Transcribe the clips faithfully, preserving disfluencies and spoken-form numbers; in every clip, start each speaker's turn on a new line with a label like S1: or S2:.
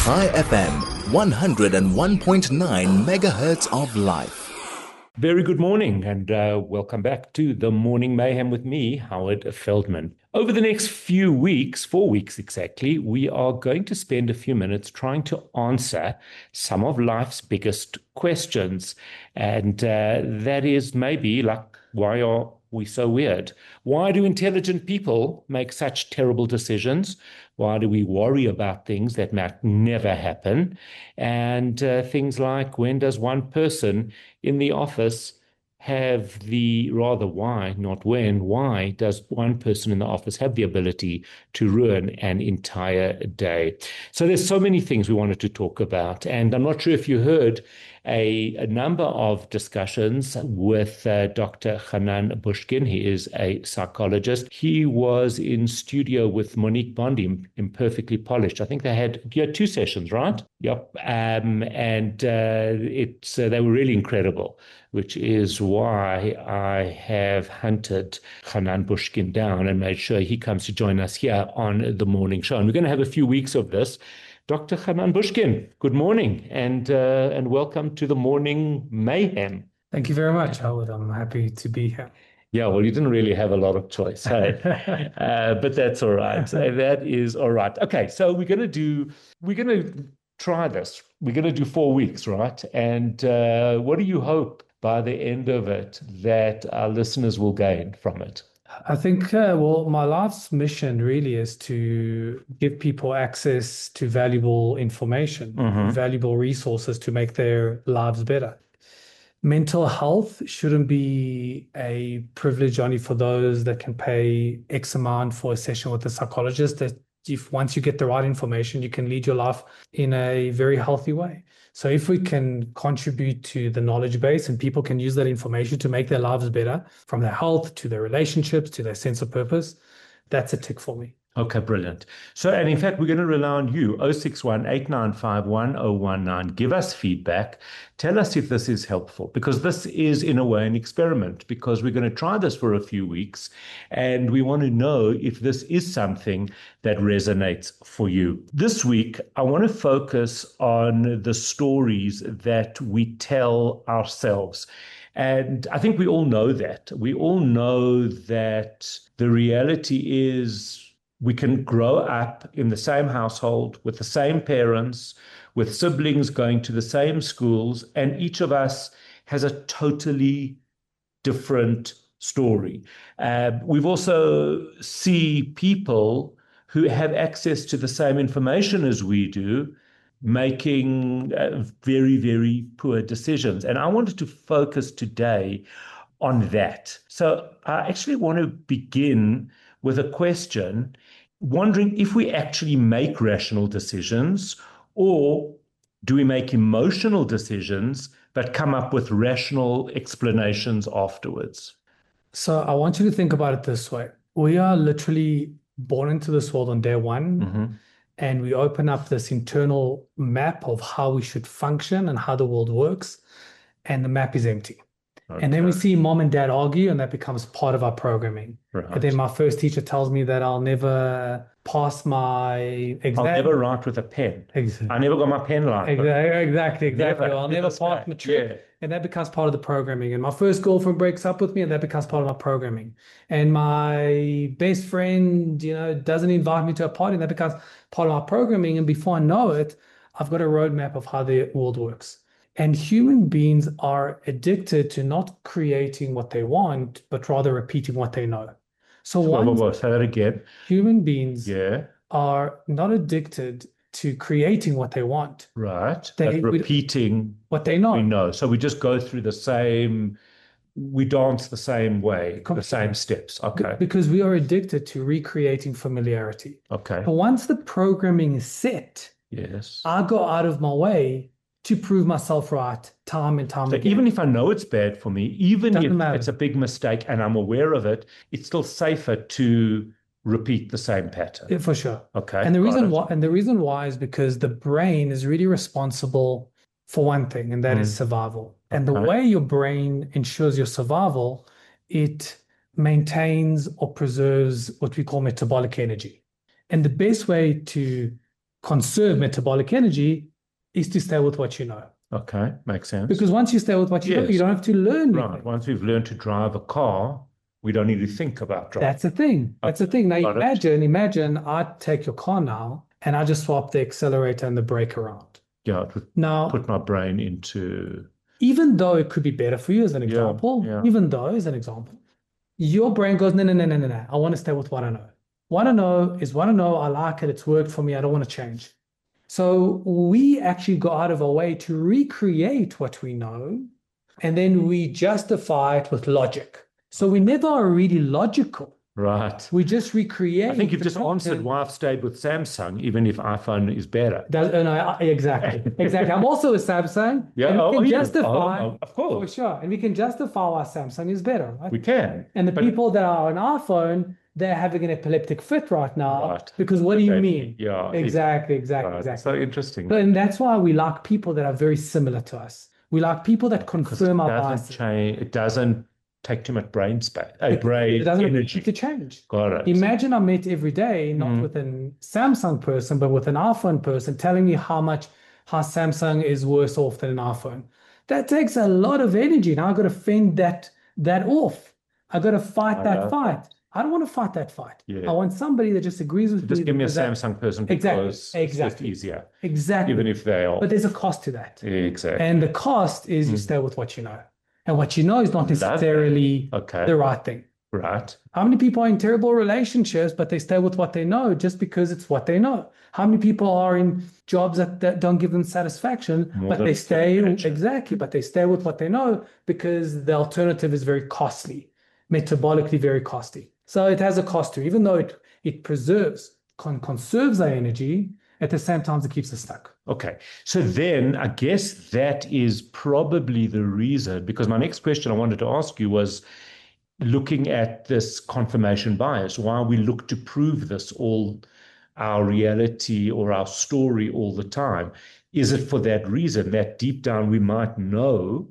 S1: Chai F M, one oh one point nine megahertz of life.
S2: Very good morning and uh, welcome back to the Morning Mayhem with me, Howard Feldman. Over the next few weeks, four weeks exactly, we are going to spend a few minutes trying to answer some of life's biggest questions. And uh, that is maybe like, why are we so weird? Why do intelligent people make such terrible decisions? Why do we worry about things that might never happen? And uh, things like, when does one person in the office have the, rather why, not when, why does one person in the office have the ability to ruin an entire day? So there's so many things we wanted to talk about. And I'm not sure if you heard a, a number of discussions with uh, Doctor Hanan Bushkin. He is a psychologist. He was in studio with Monique Bondi, Imperfectly Polished. I think they had, you had two sessions, right? Yep. Um, and uh, it's uh, they were really incredible, which is why I have hunted Hanan Bushkin down and made sure he comes to join us here on the morning show. And we're going to have a few weeks of this. Doctor Hanan Bushkin, good morning and uh, and welcome to the Morning Mayhem.
S3: Thank you very much, Howard. I'm happy to be here.
S2: Yeah, well, you didn't really have a lot of choice, hey? uh, but that's all right. That is all right. Okay, so we're going to do, we're going to try this. We're going to do four weeks, right? And uh, what do you hope by the end of it that our listeners will gain from it?
S3: I think, uh, well, my life's mission really is to give people access to valuable information, mm-hmm. valuable resources to make their lives better. Mental health shouldn't be a privilege only for those that can pay X amount for a session with a psychologist. That if once you get the right information, you can lead your life in a very healthy way. So if we can contribute to the knowledge base and people can use that information to make their lives better, from their health to their relationships to their sense of purpose, that's a tick for me.
S2: Okay, brilliant. So, and in fact, we're going to rely on you, zero six one, eight nine five, one zero one nine. Give us feedback. Tell us if this is helpful, because this is, in a way, an experiment, because we're going to try this for a few weeks, and we want to know if this is something that resonates for you. This week, I want to focus on the stories that we tell ourselves. And I think we all know that. We all know that the reality is, we can grow up in the same household with the same parents, with siblings going to the same schools, and each of us has a totally different story. Uh, we've also see people who have access to the same information as we do, making uh, very, very poor decisions. And I wanted to focus today on that. So I actually want to begin with a question, wondering if we actually make rational decisions, or do we make emotional decisions but come up with rational explanations afterwards?
S3: So I want you to think about it this way. We are literally born into this world on day one, mm-hmm. and we open up this internal map of how we should function and how the world works, and the map is empty. Okay. And then we see mom and dad argue, and that becomes part of our programming. Right. And then my first teacher tells me that I'll never pass my exam.
S2: I'll never write with a pen. Exactly. I never got my pen right.
S3: Exactly, exactly. exactly. Never, I'll never pass matric. Yeah. And that becomes part of the programming. And my first girlfriend breaks up with me, and that becomes part of my programming. And my best friend, you know, doesn't invite me to a party, and that becomes part of my programming. And before I know it, I've got a roadmap of how the world works. And human beings are addicted to not creating what they want, but rather repeating what they know. So,
S2: so whoa, whoa, whoa. Say that again.
S3: Human beings
S2: yeah.
S3: are not addicted to creating what they want.
S2: Right. They, but repeating
S3: what they know.
S2: We know. So we just go through the same, we dance the same way, Completely. the same steps. Okay.
S3: Because we are addicted to recreating familiarity.
S2: Okay.
S3: But once the programming is set,
S2: yes,
S3: I go out of my way to prove myself right time and time
S2: so
S3: again.
S2: Even if I know it's bad for me, even
S3: Doesn't
S2: if
S3: matter.
S2: It's a big mistake and I'm aware of it, it's still safer to repeat the same pattern.
S3: Yeah, for sure.
S2: Okay.
S3: And the reason why and the reason why is because the brain is really responsible for one thing, and that mm. is survival. Okay. And the way your brain ensures your survival, it maintains or preserves what we call metabolic energy. And the best way to conserve metabolic energy is to stay with what you know.
S2: Okay, makes sense.
S3: Because once you stay with what you know,
S2: Yes.
S3: you don't have to learn
S2: Right.
S3: anything.
S2: Once we've learned to drive a car, we don't need to think about driving.
S3: That's the thing. That's the thing. Now
S2: Got it.
S3: imagine, imagine I take your car now and I just swap the accelerator and the brake around.
S2: Yeah, it would
S3: Now,
S2: put my brain into,
S3: even though it could be better for you as an
S2: Yeah,
S3: example,
S2: yeah.
S3: even though as an example, your brain goes, no, no, no, no, no, no. I want to stay with what I know. What I know is what I know. I like it. It's worked for me. I don't want to change. So we actually go out of our way to recreate what we know, and then we justify it with logic. So we never are really logical.
S2: right.
S3: We just recreate.
S2: I think you've
S3: the
S2: just answered
S3: content.
S2: why I've stayed with Samsung, even if iPhone is better.
S3: Does, uh, no, I- exactly, exactly. I'm also a Samsung.
S2: Yeah,
S3: and we
S2: oh,
S3: can
S2: you-
S3: justify,
S2: oh, oh, of
S3: for
S2: course,
S3: sure, and we can justify why Samsung is better, right?
S2: we can.
S3: And the
S2: But-
S3: people that are on iPhone, they're having an epileptic fit right now.
S2: Right.
S3: Because what do you
S2: They-
S3: mean?
S2: Yeah, it-
S3: Exactly, exactly,
S2: right.
S3: exactly.
S2: So interesting.
S3: So, and that's why we like people that are very similar to us. We like people that
S2: Because
S3: confirm
S2: it
S3: our
S2: doesn't
S3: biases.
S2: change. It doesn't take too much brain space. A
S3: It-
S2: brain
S3: It doesn't
S2: energy.
S3: need to change.
S2: Got it.
S3: Imagine I met every day, not
S2: Mhm.
S3: with an Samsung person, but with an iPhone person telling me how much how Samsung is worse off than an iPhone. That takes a lot of energy. Now I've got to fend that that off. I've got to fight
S2: I
S3: that
S2: know.
S3: fight. I don't want to fight that fight.
S2: Yeah.
S3: I want somebody that just agrees with
S2: Just
S3: me.
S2: give me a
S3: because that-
S2: Samsung person
S3: Exactly,
S2: because it's just
S3: exactly.
S2: easier,
S3: Exactly.
S2: even if they are.
S3: But there's a cost to that.
S2: Exactly.
S3: And the cost is you
S2: Mm.
S3: stay with what you know. And what you know is not
S2: Love that.
S3: necessarily
S2: Okay.
S3: the right thing.
S2: Right.
S3: How many people are in terrible relationships, but they stay with what they know just because it's what they know? How many people are in jobs that, that don't give them satisfaction,
S2: More
S3: but
S2: than
S3: they stay
S2: satisfaction.
S3: exactly, but they stay with what they know because the alternative is very costly, metabolically very costly. So it has a cost to it. Even though it it preserves, con conserves our energy, at the same time it keeps us stuck.
S2: Okay. So then I guess that is probably the reason, because my next question I wanted to ask you was looking at this confirmation bias, why we look to prove this all our reality or our story all the time. Is it for that reason that deep down we might know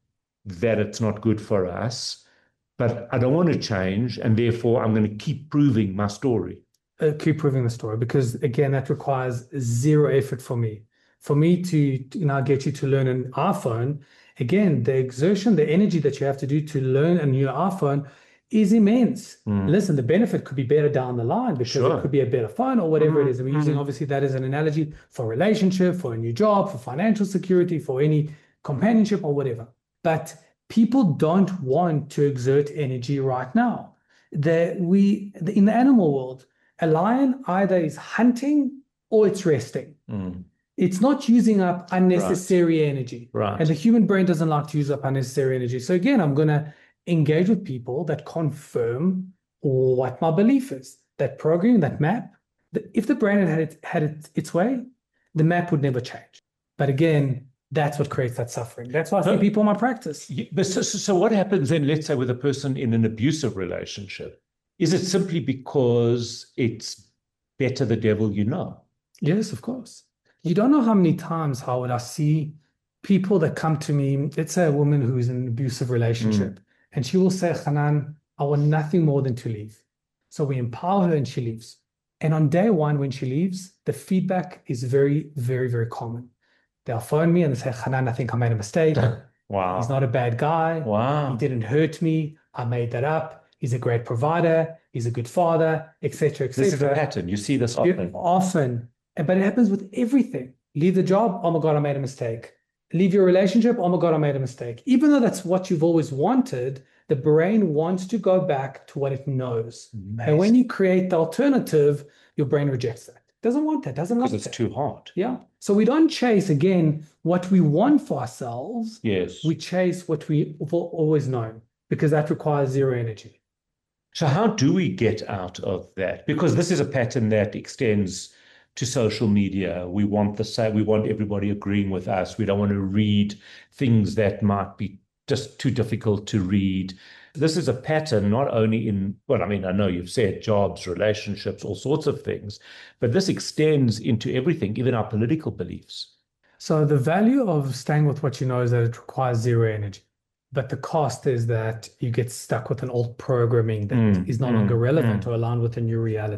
S2: that it's not good for us, but I don't want to change, and therefore I'm going to keep proving my story?
S3: Uh, keep proving the story, because again, that requires zero effort for me. For me to, to now get you to learn an iPhone, again, the exertion, the energy that you have to do to learn a new iPhone is immense.
S2: Mm.
S3: Listen, the benefit could be better down the line because
S2: Sure.
S3: it could be a better phone or whatever it is. And we're using
S2: Mhm.
S3: obviously that as an analogy for a relationship, for a new job, for financial security, for any companionship or whatever. But people don't want to exert energy right now. The, we, in the animal world, a lion either is hunting or it's resting.
S2: Mm.
S3: It's not using up unnecessary energy.
S2: Right.
S3: And the human brain doesn't like to use up unnecessary energy. So again, I'm going to engage with people that confirm what my belief is. That program, that map, the, if the brain had had it, had it its way, the map would never change. But again, that's what creates that suffering. That's why I see
S2: Huh?
S3: people in my practice.
S2: Yeah, but so, so so what happens then, let's say, with a person in an abusive relationship? Is it simply because it's better the devil you know?
S3: Yes, of course. You don't know how many times, Howard, I see people that come to me, let's say a woman who's in an abusive relationship, and she will say, Hanan, I want nothing more than to leave. So we empower her and she leaves. And on day one, when she leaves, the feedback is very, very, very common. They'll phone me and they say, Hanan, I think I made a mistake.
S2: Wow.
S3: He's not a bad guy. He
S2: Wow.
S3: didn't hurt me. I made that up. He's a great provider. He's a good father, et cetera, et
S2: This is a
S3: cetera.
S2: pattern. You see this
S3: You-
S2: often.
S3: Often. But it happens with everything. Leave the job. Oh my God, I made a mistake. Leave your relationship. Oh my God, I made a mistake. Even though that's what you've always wanted, the brain wants to go back to what it knows. And when you create the alternative, your brain rejects that. Doesn't want that. Doesn't like
S2: Because
S3: that.
S2: it's too hard.
S3: Yeah. So we don't chase, again, what we want for ourselves.
S2: Yes.
S3: We chase what we've always known, because that requires zero energy.
S2: So how do we get out of that? Because this is a pattern that extends to social media. We want the same, we want everybody agreeing with us. We don't want to read things that might be just too difficult to read. This is a pattern not only in, well, I mean, I know you've said jobs, relationships, all sorts of things, but this extends into everything, even our political beliefs.
S3: So the value of staying with what you know is that it requires zero energy. But the cost is that you get stuck with an old programming that
S2: Mm,
S3: is no
S2: mm,
S3: longer relevant
S2: mm.
S3: or aligned with a new reality.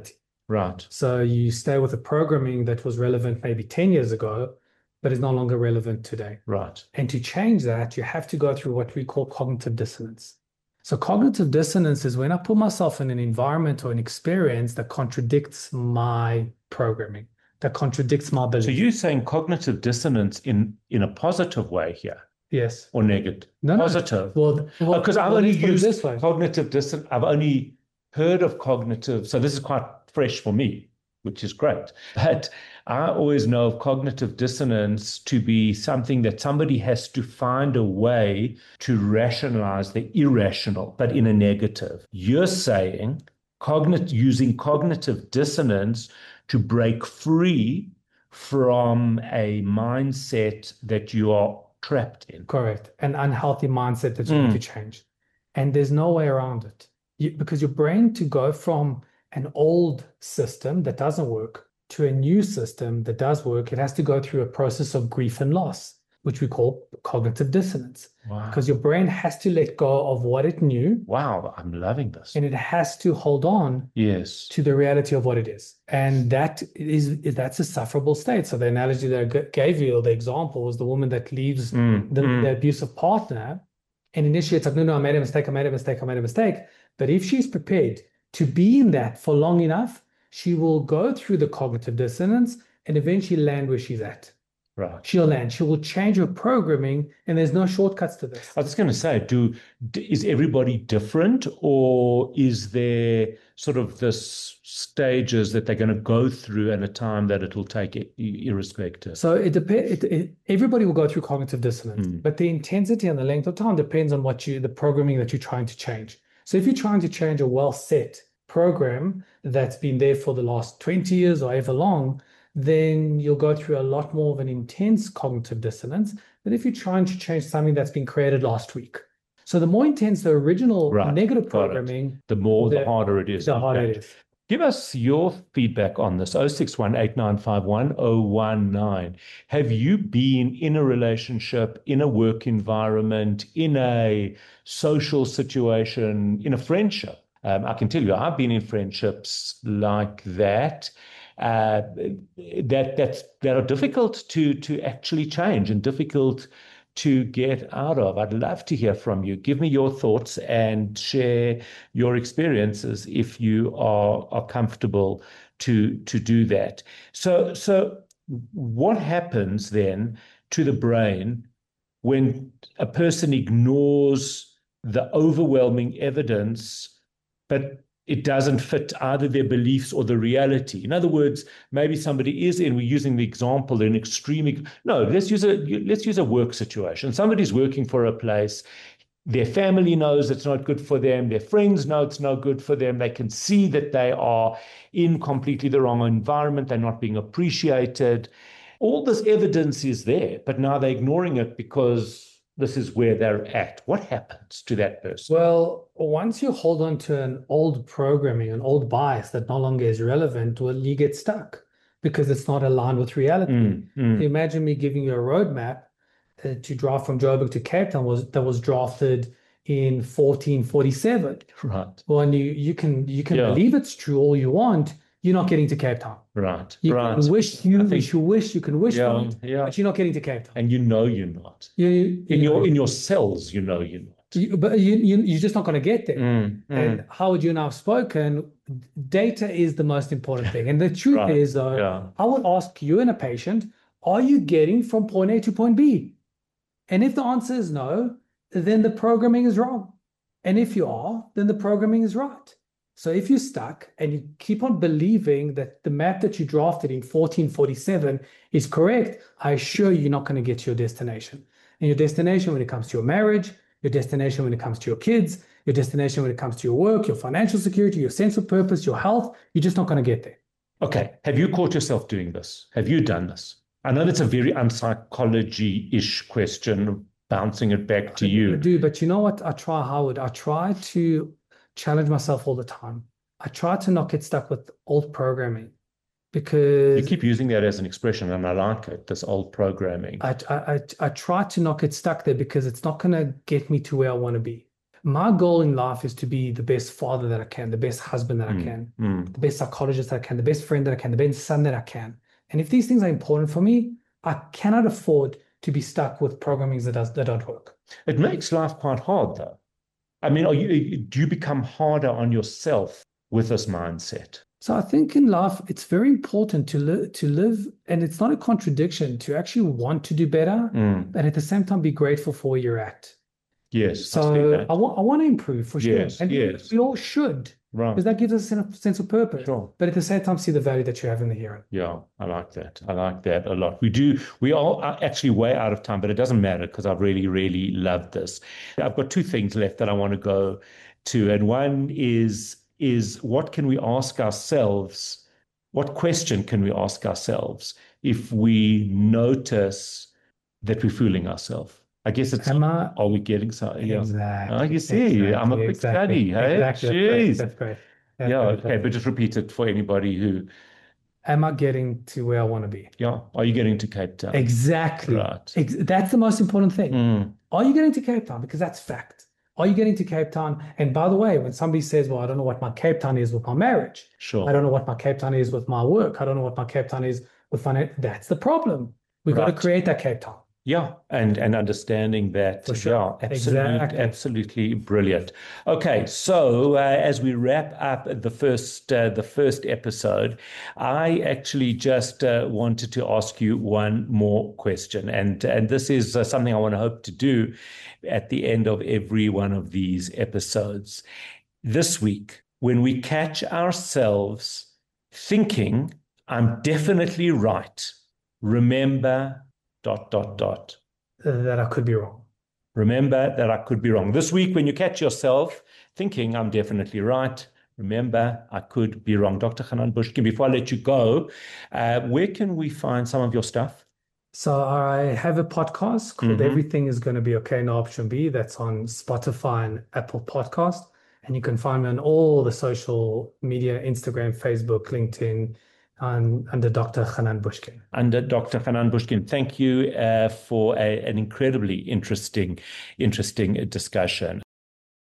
S2: Right.
S3: So you stay with a programming that was relevant maybe ten years ago, but is no longer relevant today.
S2: Right.
S3: And to change that, you have to go through what we call cognitive dissonance. So cognitive dissonance is when I put myself in an environment or an experience that contradicts my programming, that contradicts my belief.
S2: So you're saying cognitive dissonance in, in a positive way here?
S3: Yes.
S2: Or negative?
S3: No, no.
S2: Positive.
S3: Well, well,
S2: because I've
S3: well,
S2: only
S3: let's put it
S2: used
S3: this way.
S2: cognitive dissonance. I've only heard of cognitive. So this is quite fresh for me, which is great. But I always know of cognitive dissonance to be something that somebody has to find a way to rationalize the irrational, but in a negative. You're saying cognit- using cognitive dissonance to break free from a mindset that you are trapped in.
S3: Correct. An unhealthy mindset that you
S2: Mm.
S3: need to change. And there's no way around it. You, because your brain to go from an old system that doesn't work to a new system that does work, it has to go through a process of grief and loss, which we call cognitive dissonance.
S2: Wow.
S3: Because your brain has to let go of what it knew
S2: Wow, I'm loving this.
S3: and it has to hold on
S2: Yes.
S3: to the reality of what it is. And that is that's a sufferable state. So the analogy that I g- gave you, or the example, was the woman that leaves
S2: Mm,
S3: the,
S2: mm.
S3: the abusive partner, and initially it's like, no, no, I made a mistake, I made a mistake, I made a mistake. But if she's prepared to be in that for long enough, she will go through the cognitive dissonance and eventually land where she's at.
S2: Right.
S3: She'll land. She will change her programming, and there's no shortcuts to this.
S2: I was going to say, do d- is everybody different, or is there sort of this stages that they're going to go through at a time that it'll take i- irrespective?
S3: So it depends. It, it, everybody will go through cognitive dissonance,
S2: Mm.
S3: but the intensity and the length of time depends on what you, the programming that you're trying to change. So if you're trying to change a well-set program that's been there for the last twenty years or ever long, then you'll go through a lot more of an intense cognitive dissonance than if you're trying to change something that's been created last week. So the more intense the original
S2: Right,
S3: negative
S2: got it.
S3: programming,
S2: The more, the
S3: the-
S2: harder it is.
S3: the
S2: to
S3: harder
S2: change.
S3: it is.
S2: Give us your feedback on this. oh six one, eight nine five one, oh one nine. Have you been in a relationship, in a work environment, in a social situation, in a friendship? Um, I can tell you, I've been in friendships like that, uh, that that's that are difficult to to actually change and difficult to get out of. I'd love to hear from you. Give me your thoughts and share your experiences if you are are comfortable to to do that. So so what happens then to the brain when a person ignores the overwhelming evidence, but it doesn't fit either their beliefs or the reality? In other words, maybe somebody is in, we're using the example, an extreme, no, let's use a, let's use a work situation. Somebody's working for a place. Their family knows it's not good for them. Their friends know it's not good for them. They can see that they are in completely the wrong environment. They're not being appreciated. All this evidence is there, but now they're ignoring it because this is where they're at. What happens to that person?
S3: Well, once you hold on to an old programming, an old bias that no longer is relevant, well, you get stuck because it's not aligned with reality.
S2: Mm, mm.
S3: Imagine me giving you a roadmap uh, to drive from Joburg to Cape Town was that was drafted in fourteen forty-seven.
S2: Right,
S3: Well, and you you can you can
S2: Yeah.
S3: believe it's true all you want. You're not getting to Cape Town.
S2: right,
S3: You
S2: right.
S3: can wish you
S2: I think-
S3: wish you wish you can wish
S2: Yeah,
S3: for it,
S2: yeah.
S3: but you're not getting to Cape Town.
S2: And you know you're not.
S3: You, you,
S2: In
S3: you
S2: your
S3: know,
S2: in your cells, you know you're not.
S3: you- but you, you you're just not going to get there.
S2: Mm, mm.
S3: And how would you and I have spoken? Data is the most important thing. And the truth
S2: Right,
S3: is, though,
S2: yeah.
S3: I would ask you and a patient, are you getting from point A to point B? And if the answer is no, then the programming is wrong. And if you are, then the programming is right. So if you're stuck and you keep on believing that the map that you drafted in fourteen forty-seven is correct, I assure you you're not going to get to your destination. And your destination when it comes to your marriage, your destination when it comes to your kids, your destination when it comes to your work, your financial security, your sense of purpose, your health, you're just not going to get there.
S2: Okay. Have you caught yourself doing this? Have you done this? I know that's a very unpsychology-ish question, bouncing it back to
S3: I
S2: you.
S3: do, but you know what? I try, Howard. I try to challenge myself all the time. I try to not get stuck with old programming
S2: You
S3: because
S2: keep using that as an expression, and I like it, this old programming.
S3: I, I, I, I try to not get stuck there because it's not going to get me to where I want to be. My goal in life is to be the best father that I can, the best husband that I
S2: Mm,
S3: can,
S2: mm.
S3: the best psychologist that I can, the best friend that I can, the best son that I can. And if these things are important for me, I cannot afford to be stuck with programming that does that don't work.
S2: It makes life quite hard, though. I mean, are you, do you become harder on yourself with this mindset?
S3: So I think in life, it's very important to live, to live, and it's not a contradiction to actually want to do better,
S2: Mm.
S3: but at the same time be grateful for where you're at.
S2: Yes, I see
S3: So
S2: that.
S3: I want I want to improve for sure,
S2: Yes,
S3: and
S2: yes.
S3: we all should,
S2: Right.
S3: because that gives us a sen- sense of purpose.
S2: Sure.
S3: But at the same time, see the value that you have in the here and
S2: Yeah, I like that. I like that a lot. We do, we are actually way out of time, but it doesn't matter because I've really, really loved this. I've got two things left that I want to go to. And one is, is what can we ask ourselves? What question can we ask ourselves if we notice that we're fooling ourselves? I guess it's,
S3: Am I
S2: are we getting so? Yeah.
S3: exactly?
S2: Oh, you see, I'm a
S3: exactly,
S2: quick
S3: exactly,
S2: study. Hey,
S3: exactly. That's great.
S2: jeez.
S3: That's great. That's
S2: Yeah,
S3: great.
S2: okay,
S3: That's
S2: but just repeat it for anybody who,
S3: Am I getting to where I want to be?
S2: yeah, are you getting to Cape Town?
S3: Exactly.
S2: Right.
S3: Ex- that's the most important thing.
S2: Mm,
S3: Are you getting to Cape Town? Because that's fact. Are you getting to Cape Town? And by the way, when somebody says, well, I don't know what my Cape Town is with my marriage, I
S2: sure.
S3: don't know what my Cape Town is with my work, I don't know what my Cape Town is with finance, that's the problem. We've got
S2: Right.
S3: to create that Cape Town.
S2: Yeah, and and understanding that,
S3: For sure.
S2: yeah, absolutely,
S3: Exactly.
S2: absolutely brilliant. Okay, so uh, as we wrap up the first uh, the first episode, I actually just uh, wanted to ask you one more question, and and this is uh, something I want to hope to do at the end of every one of these episodes. This week, when we catch ourselves thinking, "I'm definitely right," remember. Dot, dot, dot.
S3: That I could be wrong.
S2: Remember that I could be wrong. This week, when you catch yourself thinking, I'm definitely right, remember I could be wrong. Doctor Hanan Bushkin, before I let you go, uh, where can we find some of your stuff?
S3: So I have a podcast called
S2: Mhm.
S3: Everything is Going to Be Okay, No Option B. That's on Spotify and Apple Podcast. And you can find me on all the social media, Instagram, Facebook, LinkedIn, um, under Doctor Hanan Bushkin.
S2: Under Doctor Hanan Bushkin. Thank you uh, for a, an incredibly interesting, interesting discussion.